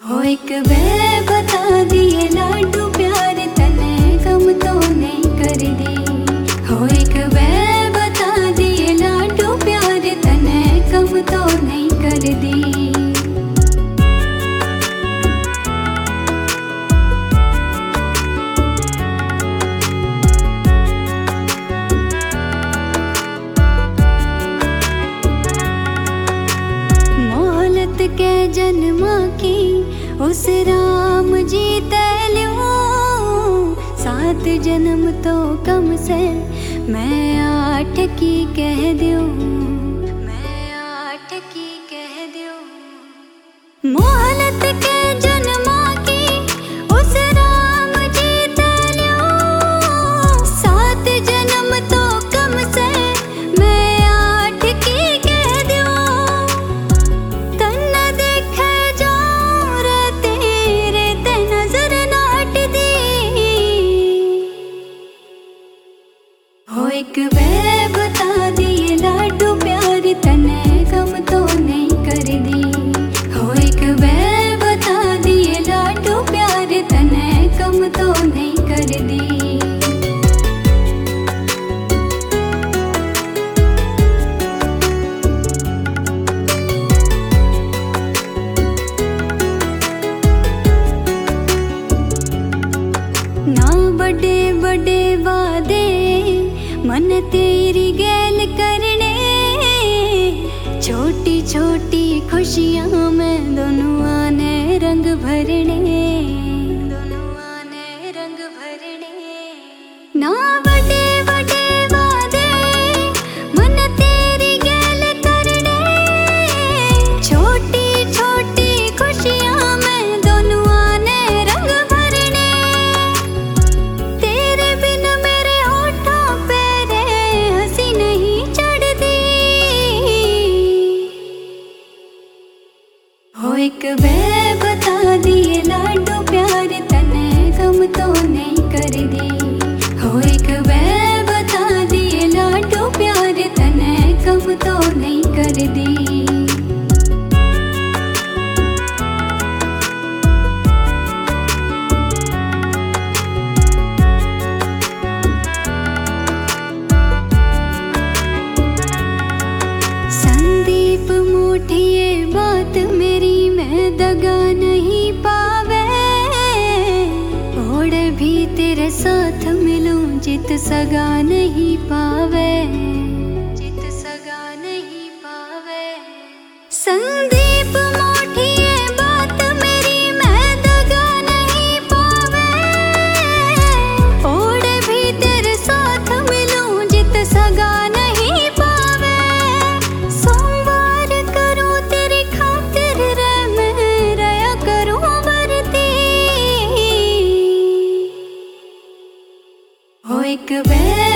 हो एक वे बता दिए लाडू प्यार तने कम तो नहीं कर दी। हो एक वे बता दिए लाडू प्यार तने कम तो नहीं कर दी। के जन्मा की उस राम जी तैल्यो, 7 जन्म तो कम से मैं 8 की कह दूं, मैं 8 की कह दूं। मोहलत के जन्मा की उस राम जी तैल्यो, 7 जन्म तो कम से मैं 8 की कह दूं। हो एक वे बता दिए लाडू प्यार तने कम तो नहीं कर दी। हो एक वे बता दिए लाडू प्यार तने कम तो नहीं कर दी। ना बड़े बड़े वादे मन तेरी गैल करने, छोटी छोटी खुशियां में दोनों आने रंग भरने, दोनों आने रंग भरने। ना बड़े बड़े वादे मन तेरी गैल करने, छोटी छोटी खुशियां में दोनों आने रंग भरने। तेरे बिन मेरे होठों पे हंसी नहीं चढ़ती। हो एक वे बता दिए लाडू प्यार तने कम तो नहीं कर दी। हो एक वे बता दिए लाडू प्यार तने कम तो नहीं कर दी। संदीप मोटी ये बात मेरी मैं दगा नहीं पावे, ओढ़ भी तेरे साथ मिलूं जित सगा नहीं पावे, जित सगा नहीं पावे। संदीप मोटी ये बात मेरी मैं दगा नहीं पावे, ओढ़ भी तेरे साथ मिलूं जित सगा नहीं पावे। सोमवार करूं तेरी खातिर रे मैं रया करूं बरती। हो एक वे